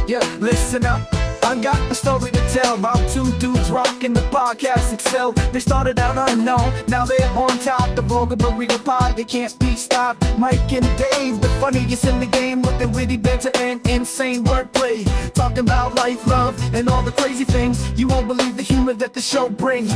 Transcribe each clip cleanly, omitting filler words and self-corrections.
Yeah, listen up. I got a story to tell about two dudes rocking the podcast excel. They started out unknown, now they're on top. The Vulgar Burrito Pod, they can't be stopped. Mike and Dave, the funniest in the game, with their witty banter and insane wordplay. Talking about life, love, and all the crazy things. You won't believe the humor that the show brings.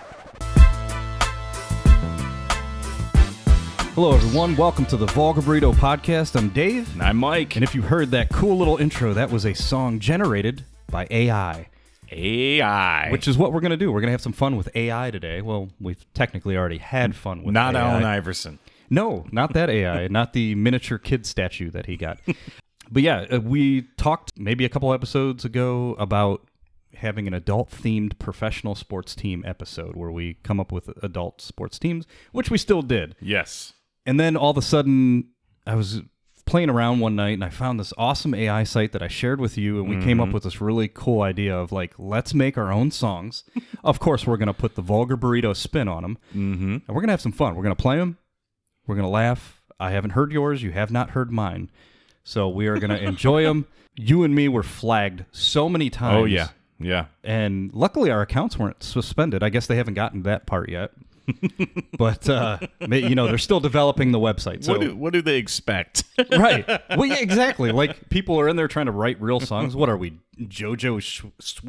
Hello everyone, welcome to the Vulgar Burrito Podcast. I'm Dave. And I'm Mike. And if you heard that cool little intro, that was a song generated by AI. AI. Which is what we're going to do. We're going to have some fun with AI today. Well, we've technically already had fun with Not AI. Allen Iverson. No, not that AI. Not the miniature kid statue that he got. But yeah, we talked maybe a couple episodes ago about having an adult-themed professional sports team episode where we come up with adult sports teams, which we still did. Yes. And then all of a sudden, I was playing around one night and I found this awesome AI site that I shared with you, and we came up with this really cool idea of like, let's make our own songs. Of course, we're going to put the Vulgar Burrito spin on them, and we're going to have some fun. We're going to play them. We're going to laugh. I haven't heard yours. You have not heard mine. So we are going to enjoy them. You and me were flagged so many times. Oh, yeah. Yeah. And luckily our accounts weren't suspended. I guess they haven't gotten to that part yet. But, you know, they're still developing the website. So. What do they expect? Right. Well, yeah, exactly. Like, people are in there trying to write real songs. What are we, JoJo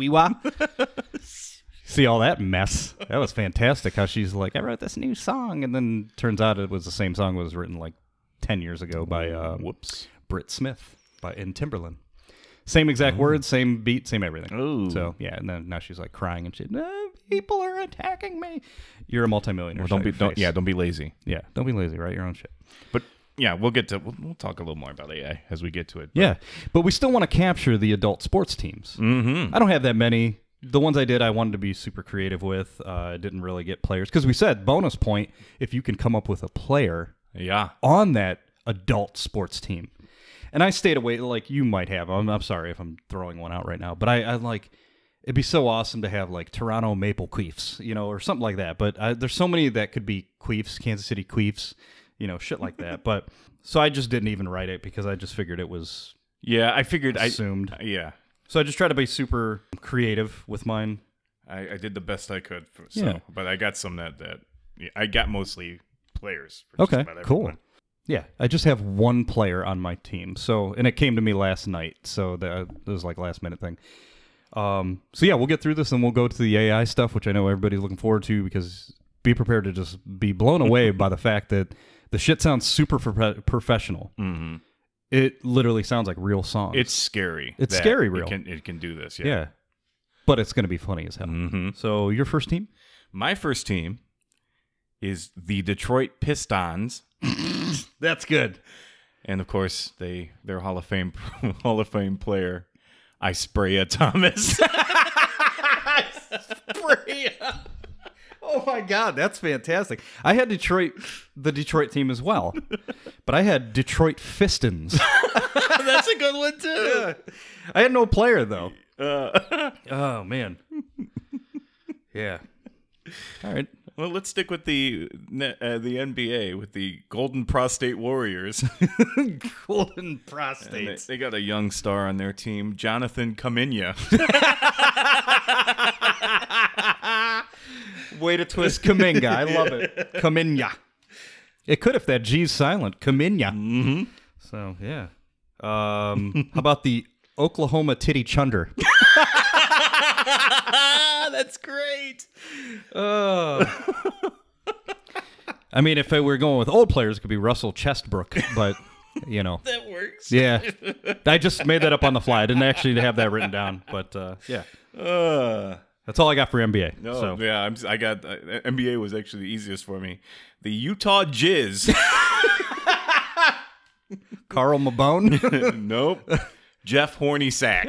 Siwa? See all that mess? That was fantastic how she's like, I wrote this new song. And then turns out it was the same song that was written like 10 years ago by Britt Smith in Timberland. Same exact words, same beat, same everything. Ooh. So, yeah, and then now she's like crying and shit. No, people are attacking me. You're a multimillionaire. Well, don't be lazy. Yeah, don't be lazy. Write your own shit. But yeah, we'll talk a little more about AI as we get to it. Yeah, but we still want to capture the adult sports teams. I don't have that many. The ones I did, I wanted to be super creative with. I didn't really get players because we said bonus point if you can come up with a player. Yeah. On that adult sports team. And I stayed away, like you might have. I'm sorry if I'm throwing one out right now, but I like, it'd be so awesome to have like Toronto Maple Queefs, you know, or something like that. But there's so many that could be Queefs, Kansas City Queefs, you know, shit like that. But so I just didn't even write it because I just figured it was. Yeah, I figured assumed. Yeah. So I just tried to be super creative with mine. I did the best I could. Yeah. But I got some that I got mostly players. Okay, cool. Yeah, I just have one player on my team. So, and it came to me last night. So that was like last minute thing. So yeah, we'll get through this and we'll go to the AI stuff, which I know everybody's looking forward to, because be prepared to just be blown away by the fact that the shit sounds super professional. Mm-hmm. It literally sounds like real songs. It's scary. It's scary real. It can do this. Yeah. But it's going to be funny as hell. Mm-hmm. So your first team? My first team is the Detroit Pistons. That's good. And of course, their Hall of Fame player, Isaiah Thomas. Oh my God, that's fantastic. I had the Detroit team as well, but I had Detroit Pistons. That's a good one too. Yeah. I had no player though. Oh man. Yeah. All right. Well, let's stick with the NBA with the Golden Prostate Warriors. Golden Prostate. They got a young star on their team, Jonathan Kuminga. Way to twist Kuminga. I love it. Kuminga. It could if that G's silent. Kuminga. Mm-hmm. So, yeah. How about the Oklahoma Titty Chunder? That's great. I mean, if we're going with old players, it could be Russell Chestbrook, but, you know. That works. Yeah. I just made that up on the fly. I didn't actually have that written down, but, yeah. That's all I got for NBA. No, so. Yeah, I got NBA was actually the easiest for me. The Utah Jizz. Karl Malone? Nope. Jeff Hornacek.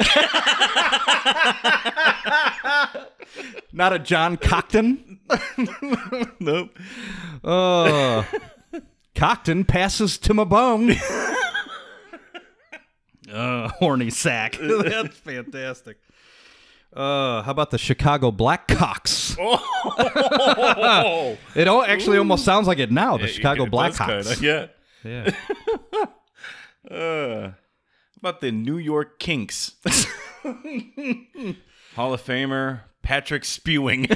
Not a John Cockton? Nope. Cockton passes to Mabone. Horny sack. That's fantastic. How about the Chicago Blackhawks? Oh. It actually almost sounds like it now, the Chicago Blackhawks. Yeah. Yeah. about the New York Kinks? Hall of Famer Patrick Spewing.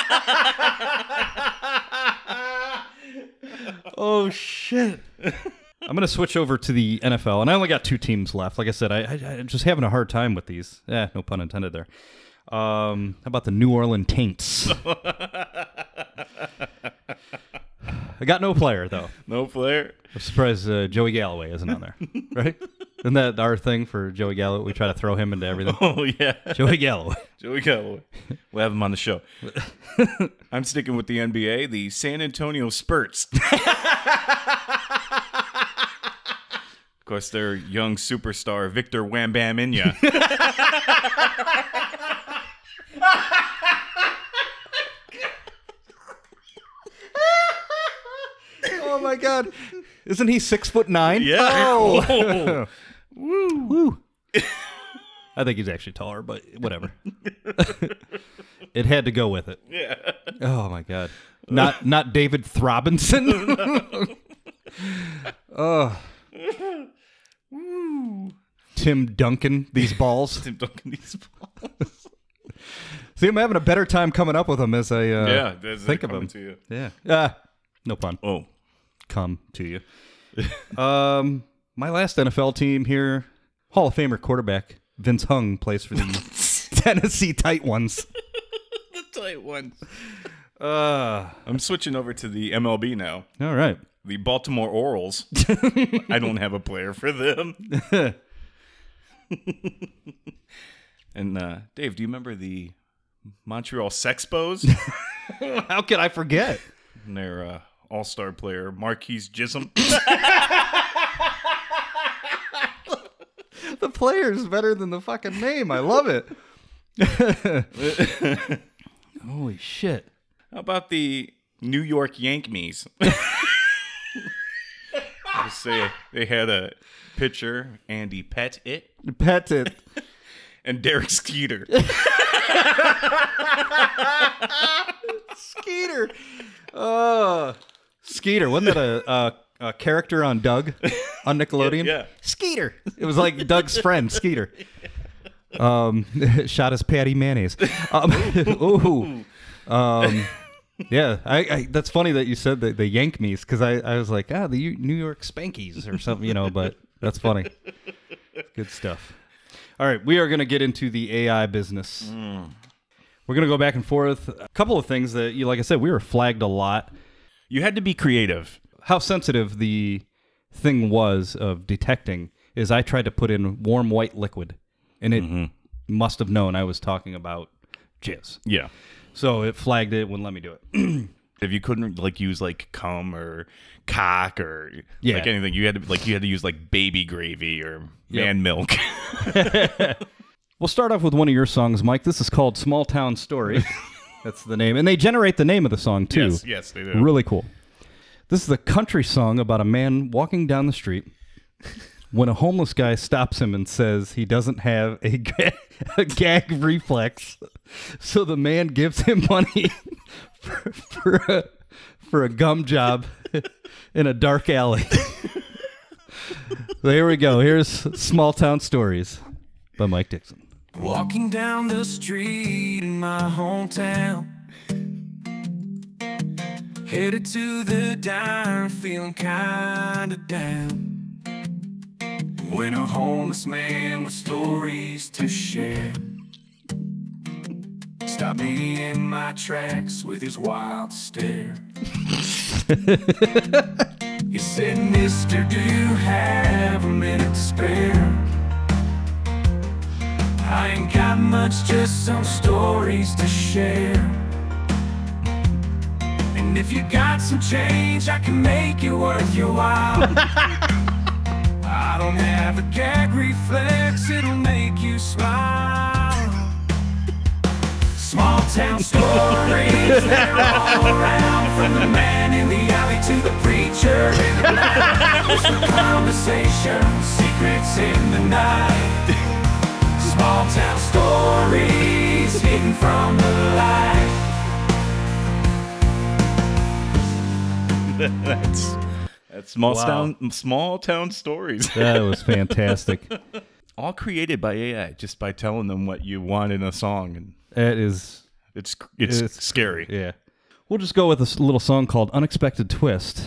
Oh, shit. I'm going to switch over to the NFL, and I only got 2 teams left. Like I said, I'm just having a hard time with these. No pun intended there. How about the New Orleans Taints? I got no player, though. No player? I'm surprised Joey Galloway isn't on there, right? Isn't that our thing for Joey Galloway? We try to throw him into everything. Oh, yeah. Joey Galloway. Joey Galloway. We'll have him on the show. I'm sticking with the NBA, the San Antonio Spurs. Of course, their young superstar, Victor Wham Bam Inya. Oh, my God. Isn't he 6'9"? Yeah. Oh. Woo. Woo. I think he's actually taller, but whatever. It had to go with it. Yeah. Oh my God. Not David Throbinson. Oh. Tim Duncan, these balls. Tim Duncan, these balls. See, I'm having a better time coming up with them as I think of them. To you. Yeah. No pun. Oh. Come to you. My last NFL team here, Hall of Famer quarterback Vince Hung plays for the Tennessee Tight Ones. The Tight Ones. I'm switching over to the MLB now. All right. The Baltimore Orioles. I don't have a player for them. And Dave, do you remember the Montreal Sexpos? How could I forget? And their all-star player, Marquise Chisholm. The player's better than the fucking name. I love it. Holy shit. How about the New York Yankees? Just say they had a pitcher, Andy Pettit, and Derek Skeeter. Skeeter. Skeeter. Wasn't that a character on Doug on Nickelodeon? Yeah. Skeeter. It was like Doug's friend, Skeeter. Shot as Patty Mayonnaise. Yeah, I that's funny that you said the Yankees, because I was like, the New York Spankies or something, but that's funny. Good stuff. All right, we are going to get into the AI business. We're going to go back and forth. A couple of things that, like I said, we were flagged a lot. You had to be creative. How sensitive the thing was of detecting is I tried to put in warm white liquid, and it must have known I was talking about jizz. Yeah. So it flagged it, wouldn't let me do it. If you couldn't use cum or cock or anything, you had to use baby gravy or man milk. We'll start off with one of your songs, Mike. This is called Small Town Story. That's the name. And they generate the name of the song, too. Yes, they do. Really cool. This is a country song about a man walking down the street when a homeless guy stops him and says he doesn't have a gag reflex. So the man gives him money for a gum job in a dark alley. So here we go. Here's Small Town Stories by Mike Dixon. Walking down the street in my hometown, headed to the diner, feeling kinda down, when a homeless man with stories to share stopped me in my tracks with his wild stare. He said, "Mister, do you have a minute to spare? I ain't got much, just some stories to share. And if you got some change, I can make it worth your while. I don't have a gag reflex, it'll make you smile. Small town stories, they're all around, from the man in the alley to the preacher in the blind. There's some conversation, secrets in the night. Small town stories hidden from the light." That's small town stories. That was fantastic. all created by AI, just by telling them what you want in a song, and it's scary. Yeah. We'll just go with a little song called Unexpected Twist.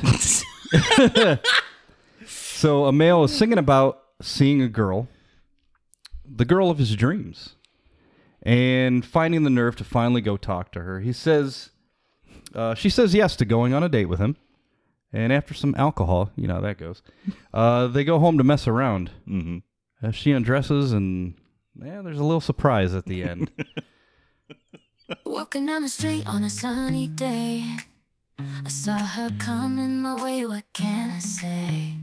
So a male is singing about seeing a girl, the girl of his dreams, and finding the nerve to finally go talk to her. He says, she says yes to going on a date with him. And after some alcohol, you know how that goes, they go home to mess around. Mm-hmm. She undresses, and there's a little surprise at the end. Walking down the street on a sunny day, I saw her coming my way, what can I say?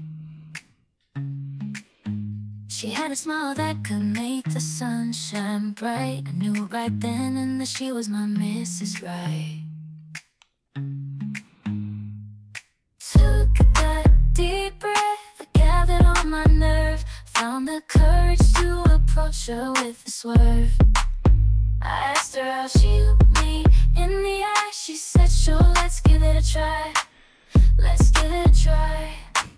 She had a smile that could make the sun shine bright. I knew right then and that she was my Mrs. Right. Took a deep breath, I gathered all my nerve, found the courage to approach her with a swerve. I asked her how she looked me in the eye. She said, sure, let's give it a try. Let's give it a try.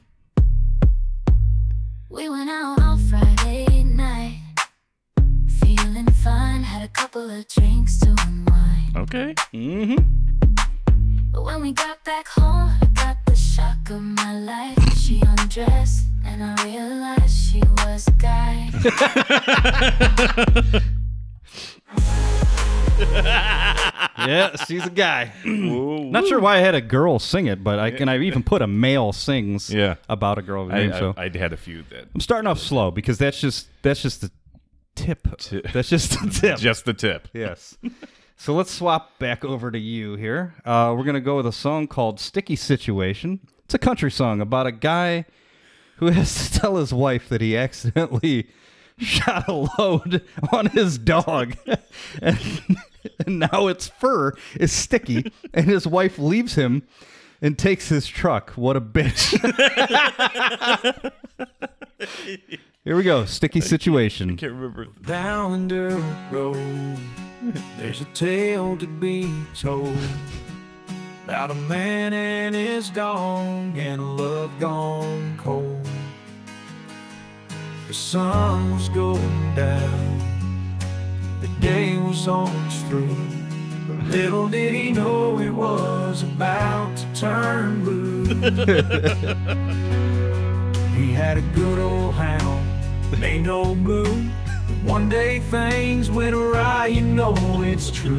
We went out on Friday night, feeling fine, had a couple of drinks to unwind. Okay. Mm-hmm. But when we got back home, I got the shock of my life. She undressed, and I realized she was a guy. Yeah, she's a guy. Not sure why I had a girl sing it, but I even put a male sings about a girl. I had a few that. I'm starting off slow because that's just the tip. That's just the tip. Just the tip. Yes. So let's swap back over to you here. We're going to go with a song called Sticky Situation. It's a country song about a guy who has to tell his wife that he accidentally shot a load on his dog. And now its fur is sticky, and his wife leaves him and takes his truck. What a bitch. Here we go. Sticky Situation. I can't remember. Down the road, there's a tale to be told about a man and his dog and a love gone cold. The sun was going down, the day was almost through, but little did he know it was about to turn blue. He had a good old hound, made no move. One day things went awry, you know it's true.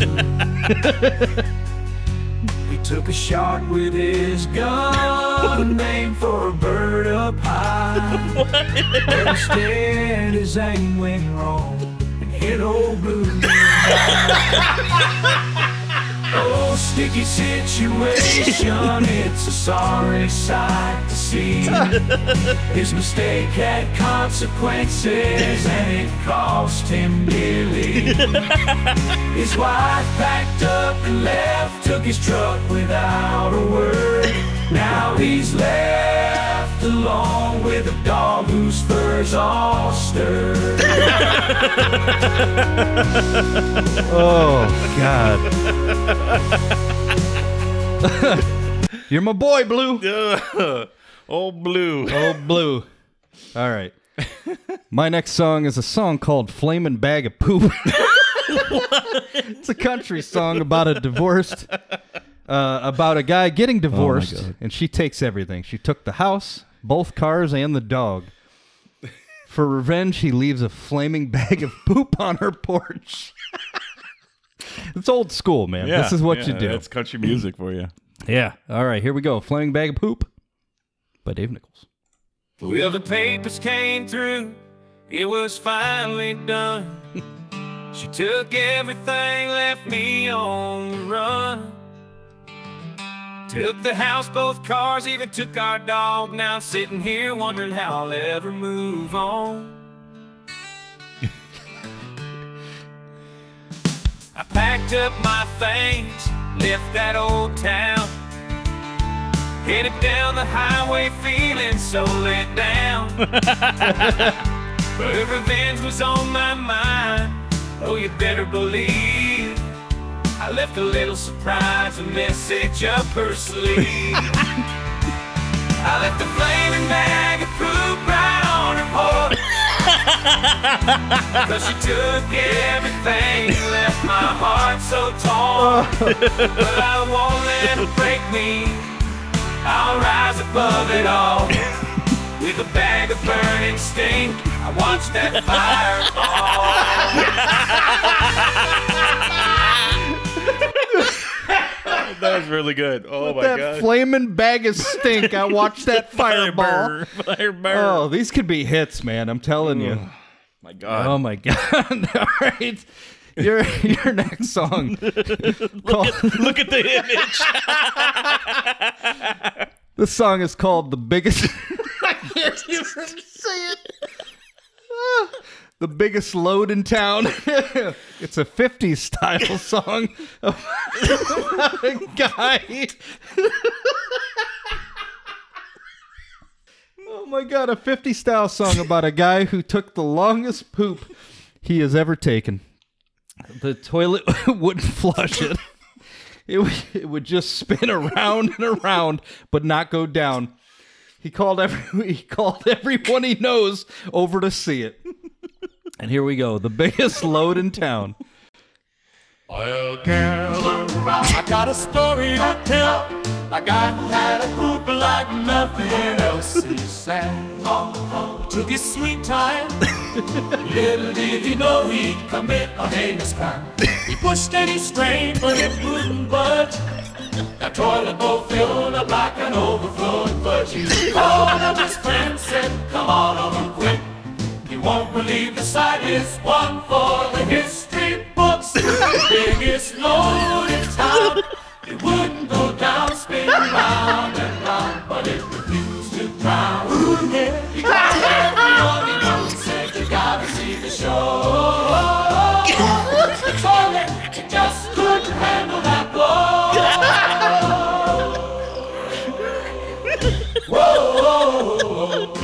He took a shot with his gun, aimed for a bird up high. But instead his aim went wrong and hit old Blue. Oh, sticky situation, it's a sorry sight to see. His mistake had consequences and it cost him dearly. His wife packed up and left, took his truck without a word. Now he's left alone with a dog whose fur's all stirred. Oh, God. You're my boy, Blue. Old Blue. Old Blue. All right. My next song is a song called Flamin' Bag of Poop. It's a country song about a divorced, about a guy getting divorced, and she takes everything. She took the house, both cars, and the dog. For revenge, he leaves a flaming bag of poop on her porch. It's old school, man. Yeah, this is what you do. That's country music for you. Yeah. All right, here we go. Flaming Bag of Poop by Dave Nichols. Well, the papers came through, it was finally done. She took everything, left me on the run. Took the house, both cars, even took our dog. Now I'm sitting here wondering how I'll ever move on. I packed up my things, left that old town, headed down the highway feeling so let down. But revenge was on my mind, oh you better believe I left a little surprise, a message up her sleeve. I left a flaming bag of poop right on her porch. Cause she took everything and left my heart so torn. But I won't let her break me. I'll rise above it all. With a bag of burning stink, I watch that fire fall. That was really good. Oh my that god. Flaming bag of stink. I watched that fireball. Fire burn. Oh, these could be hits, man. I'm telling you. My god. Oh my god. All right. Your next song. Look at the image. This song is called The Biggest I can't even say it. The Biggest Load in Town. It's a 50s style song about a guy. Oh my god, a 50s style song about a guy who took the longest poop he has ever taken. The toilet wouldn't flush it. It would just spin around and around, but not go down. He called everyone he knows over to see it. And here we go, The Biggest Load in Town. Well, gather round, I got a story to tell. A guy who had a poop like nothing else. He sang, took his sweet time. Little did he know he'd commit a heinous crime. He pushed and he strained, but it wouldn't budge. That toilet bowl filled up like an overflowing fudge. He called up his friend, said, come on over quick. You won't believe the sight is one for the history books. The biggest load in town. It wouldn't go down, spin round and round, but it refused to drown. Ooh, yeah. He called everyone he knows, said you gotta see the show. The toilet, it just couldn't handle that blow. Whoa, whoa, whoa.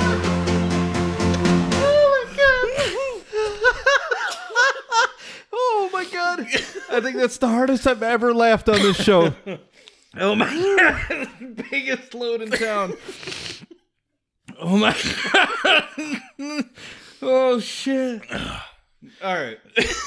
Oh my god. I think that's the hardest I've ever laughed on this show. Oh my god. Biggest load in town. Oh my god. Oh shit. All right.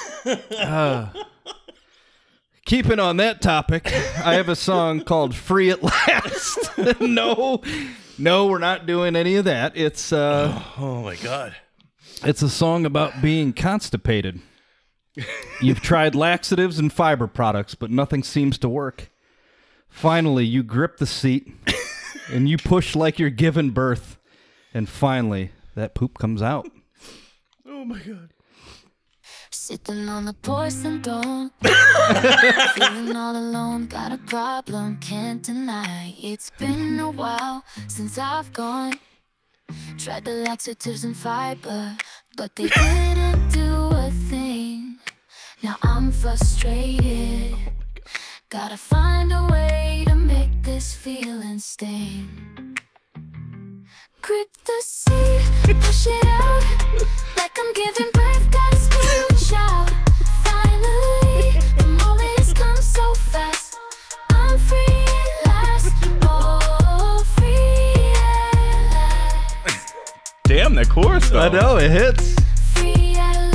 Keeping on that topic, I have a song called Free at Last. No, we're not doing any of that. It's Oh my god. It's a song about being constipated. You've tried laxatives and fiber products, but nothing seems to work. Finally, you grip the seat, and you push like you're giving birth, and finally, that poop comes out. Oh my god. Sitting on the porcelain throne, feeling all alone, got a problem, can't deny. It's been a while since I've gone. Tried the laxatives and fiber, but they didn't do a thing. Now I'm frustrated. Gotta find a way to make this feeling sting. Grip the seat, push it out, like I'm giving birth, gotta scream and shout. Finally, the moment's come so fast. I'm free at last, oh, free at last. Damn, that chorus though. I know, it hits. Free at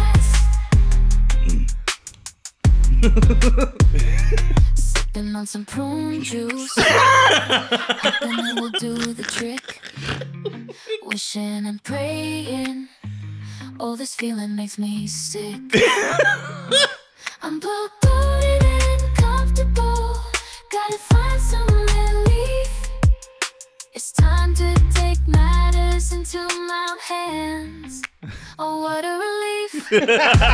last. Sipping on some prune juice, hoping it will do the trick. Wishing and praying, oh, this feeling makes me sick. I'm bloated and comfortable, gotta find some relief. It's time to take matters into my own hands. Oh, what a relief.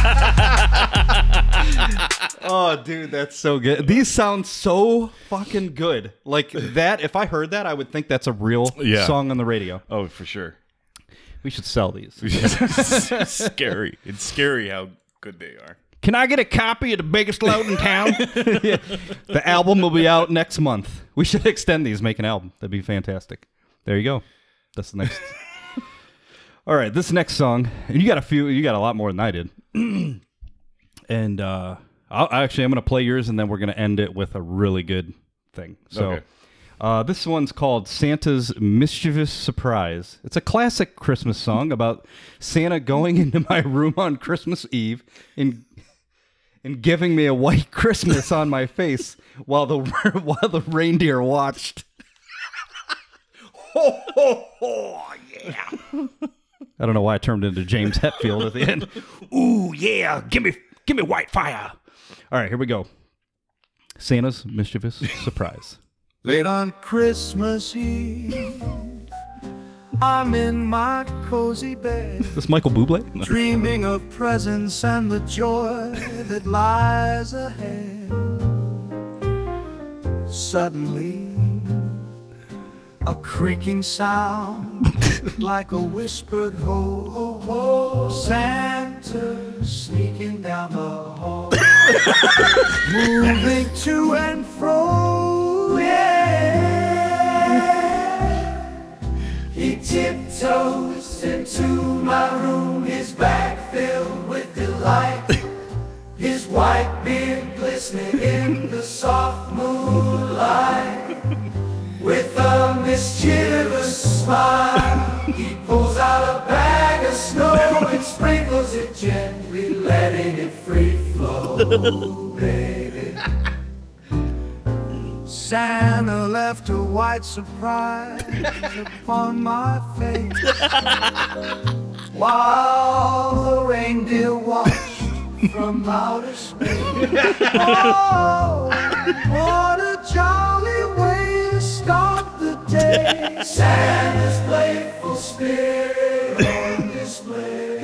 Oh, dude, that's so good. These sound so fucking good. Like that, if I heard that, I would think that's a real song on the radio. Oh, for sure. We should sell these. It's scary. It's scary how good they are. Can I get a copy of The Biggest Load in Town? Yeah. The album will be out next month. We should extend these, make an album. That'd be fantastic. There you go. That's the next. All right, this next song, and you got a lot more than I did. And I'm going to play yours, and then we're going to end it with a really good thing. So, Okay. This one's called Santa's Mischievous Surprise. It's a classic Christmas song about Santa going into my room on Christmas Eve and giving me a white Christmas on my face while the reindeer watched. Ho, ho, ho, yeah. I don't know why I turned into James Hetfield at the end. Ooh, yeah, give me white fire. All right, here we go. Santa's Mischievous Surprise. Late on Christmas Eve, I'm in my cozy bed, This Michael Bublé? dreaming of presents and the joy that lies ahead. Suddenly, a creaking sound, like a whispered ho, ho, ho. Santa sneaking down the hall, moving to and fro, yeah. He tiptoes into my room, his back filled with delight, his white beard glistening in the soft moonlight. With a mischievous smile, he pulls out a bag of snow and sprinkles it gently, letting it free flow, baby. Santa left a white surprise upon my face, while the reindeer watched from outer space. Oh, what a jolly way to start the day. Santa's playful spirit on display.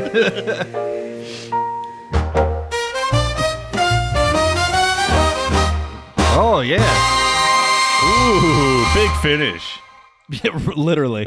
Oh, yeah. Ooh, big finish. Yeah, literally.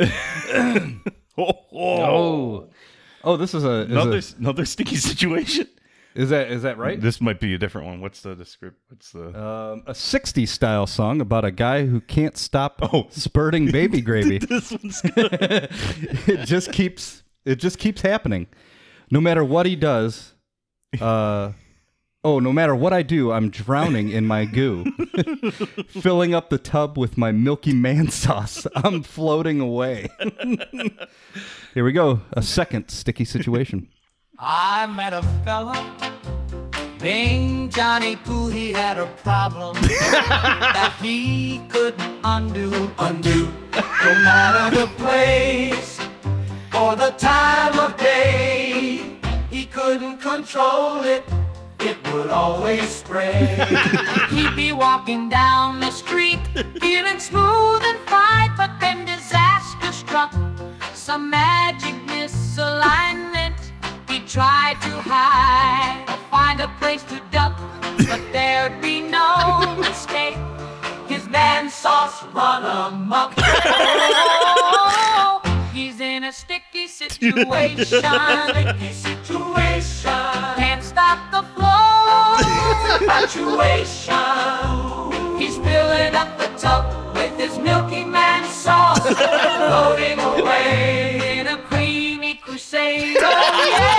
Oh, Oh, this is another sticky situation. Is that right? This might be a different one. What's the script? What's the A 60s style song about a guy who can't stop spurting baby gravy. This one's good. It just keeps happening. No matter what he does, no matter what I do, I'm drowning in my goo. Filling up the tub with my Milky Man sauce. I'm floating away. Here we go. A second sticky situation. I met a fella named Johnny Pooh. He had a problem that he couldn't undo. No matter the place or the time of day, he couldn't control it. It would always spray. He'd be walking down the street, feeling smooth and fine, but then disaster struck. Some magic misalignment. He tried to hide or find a place to duck, but there'd be no escape. His man sauce run amok. Oh, he's in a sticky situation. Can't stop the flow. Infatuation. He's filling up the tub with his Milky Man sauce, floating away in a creamy crusade. Oh, yeah.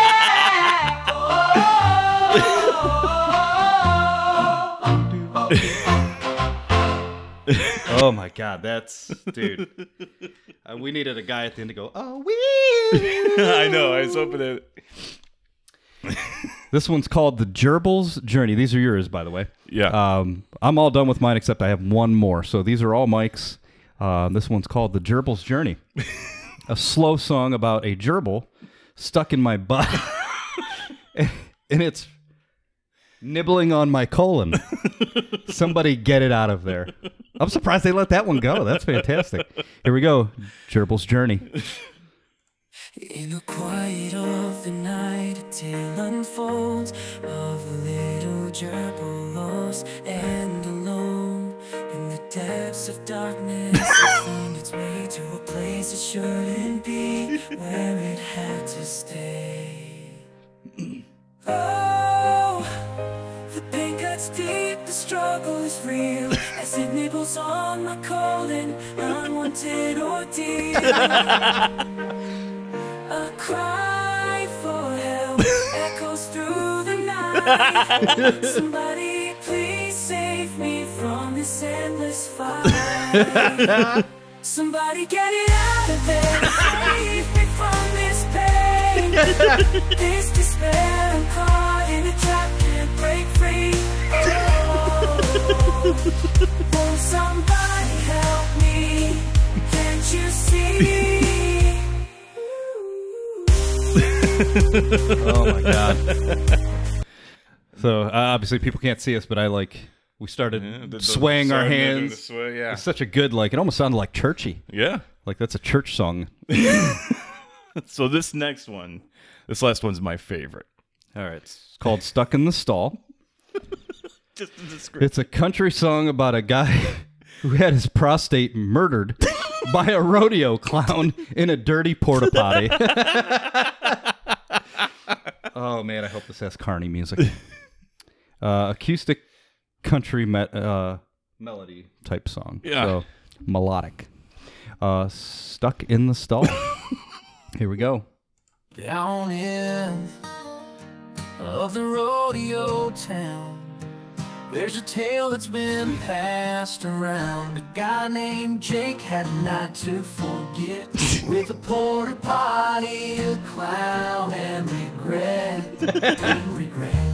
Oh my God, dude. We needed a guy at the end to go, oh, wee. I know. I was hoping that. This one's called The Gerbil's Journey. These are yours, by the way. Yeah. I'm all done with mine, except I have one more. So these are all Mike's. This one's called The Gerbil's Journey. A slow song about a gerbil stuck in my butt. And it's nibbling on my colon. Somebody get it out of there. I'm surprised they let that one go. That's fantastic. Here we go. Gerbil's Journey. In the quiet of the night, a tale unfolds of a little gerbil lost and alone. In the depths of darkness, it found its way to a place it shouldn't be, where it had to stay. Oh, the pain cuts deep, the struggle is real, as it nibbles on my colon, unwanted ordeal. A cry for help echoes through the night. Somebody please save me from this endless fight. Somebody get it out of there. Save me from this pain. This despair, I'm caught in a trap, can't break free. Oh, won't somebody help me? Can't you see? Oh my god. So obviously people can't see us, but we started swaying our hands. Yeah. It's such a good, it almost sounded like churchy. Yeah. Like that's a church song. So this last one's my favorite. All right. It's called Stuck in the Stall. Just a description. It's a country song about a guy who had his prostate murdered by a rodeo clown in a dirty porta potty. Oh man, I hope this has Carney music. Acoustic country melody type song. Yeah. So melodic. Stuck in the Stall. Here we go. Down in of the rodeo town, there's a tale that's been passed around. A guy named Jake had a night to forget with a porta potty, a clown, and regret. And regret.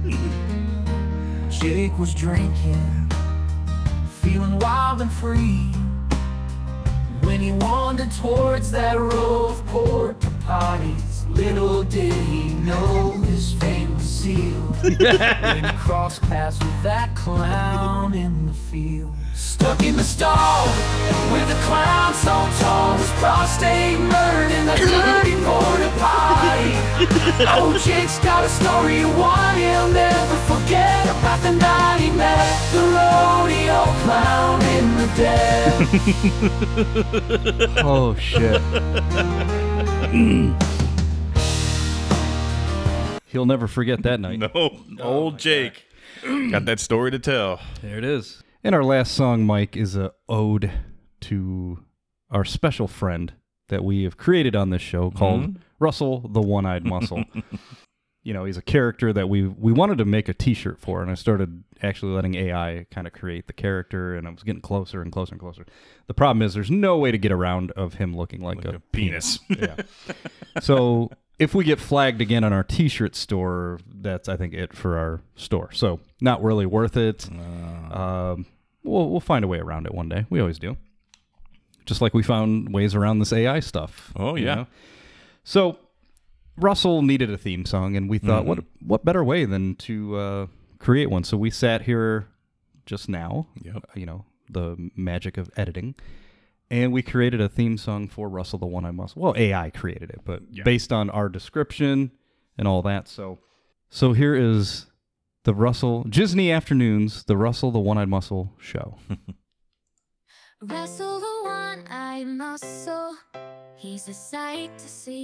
Jake was drinking, feeling wild and free, when he wandered towards that row of porta potties. Little did he know his fate was sealed when he crossed paths with that clown in the field. Stuck in the stall with a clown so tall, his prostate murdered in that dirty porta potty. Oh, Jake's got a story of one he'll never forget, about the night he met the rodeo clown in the den. Oh shit. He'll never forget that night. No, old Jake got that story to tell. There it is. And our last song, Mike, is a ode to our special friend that we have created on this show called Russell the One-Eyed Muscle. You know, he's a character that we wanted to make a t-shirt for, and I started actually letting AI kind of create the character, and I was getting closer and closer and closer. The problem is there's no way to get around of him looking like a penis. Yeah. So if we get flagged again on our t-shirt store, that's, I think, it for our store. So not really worth it. We'll find a way around it one day. We always do. Just like we found ways around this AI stuff. Oh, yeah. You know? So Russell needed a theme song, and we thought, what better way than to create one? So we sat here just now, you know, the magic of editing, and we created a theme song for Russell the One-Eyed Muscle. Well, AI created it, but based on our description and all that. So here is the Disney Afternoons, the Russell the One-Eyed Muscle show. Russell the One-Eyed Muscle, he's a sight to see.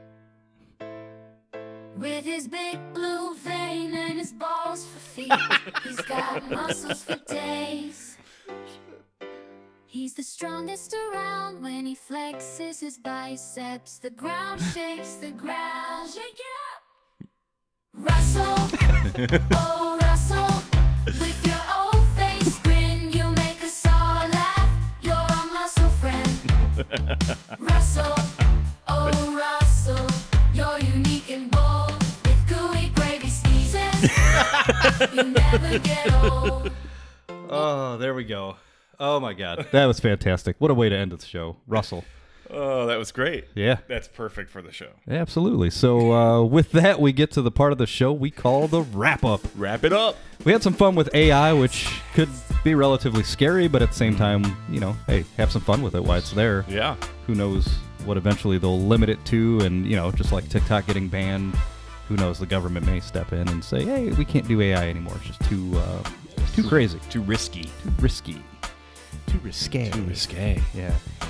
With his big blue vein and his balls for feet, he's got muscles for days. He's the strongest around. When he flexes his biceps, the ground shakes, the ground shake it up. Russell, oh Russell, with your old face grin, you make us all laugh. You're a muscle friend. Russell, oh Russell, you're unique and bold. With gooey gravy sneezes, you never get old. Oh, there we go. Oh, my God. That was fantastic. What a way to end the show. Russell. Oh, that was great. Yeah. That's perfect for the show. Absolutely. So with that, we get to the part of the show we call the wrap-up. Wrap it up. We had some fun with AI, which could be relatively scary, but at the same time, you know, hey, have some fun with it while it's there. Yeah. Who knows what eventually they'll limit it to, and, you know, just like TikTok getting banned, who knows, the government may step in and say, hey, we can't do AI anymore. It's just too crazy. Too risky. Too risky. Too risque. Too risque. Yeah.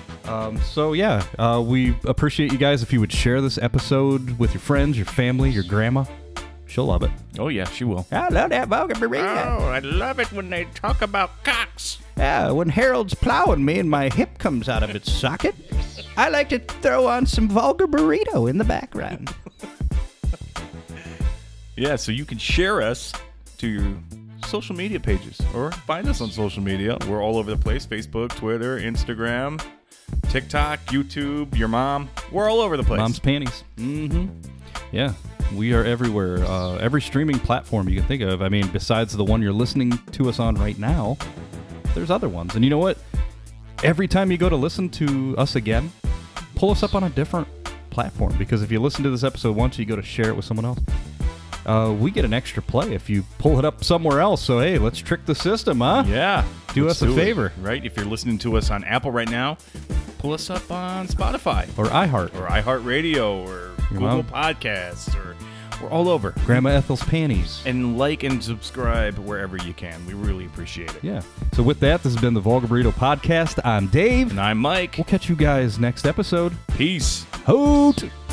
We appreciate you guys if you would share this episode with your friends, your family, your grandma. She'll love it. Oh, yeah, she will. I love that vulgar burrito. Oh, I love it when they talk about cocks. Yeah, when Harold's plowing me and my hip comes out of its socket, I like to throw on some vulgar burrito in the background. Yeah, so you can share us to your social media pages or find us on social media. We're all over the place: Facebook, Twitter, Instagram, TikTok, YouTube, your mom. We're all over the place. Mom's panties. Yeah, we are everywhere. Every streaming platform you can think of. I mean, besides the one you're listening to us on right now, there's other ones. And you know what? Every time you go to listen to us again, pull us up on a different platform, because if you listen to this episode once, you go to share it with someone else, we get an extra play if you pull it up somewhere else. So hey, let's trick the system, huh? Yeah, do us a favor, right? If you're listening to us on Apple right now, pull us up on Spotify or iHeartRadio or Google Podcasts, or we're all over. Grandma Ethel's panties. And like and subscribe wherever you can. We really appreciate it. Yeah. So with that, this has been the Vulgar Burrito Podcast. I'm Dave. And I'm Mike. We'll catch you guys next episode. Peace. Hoot!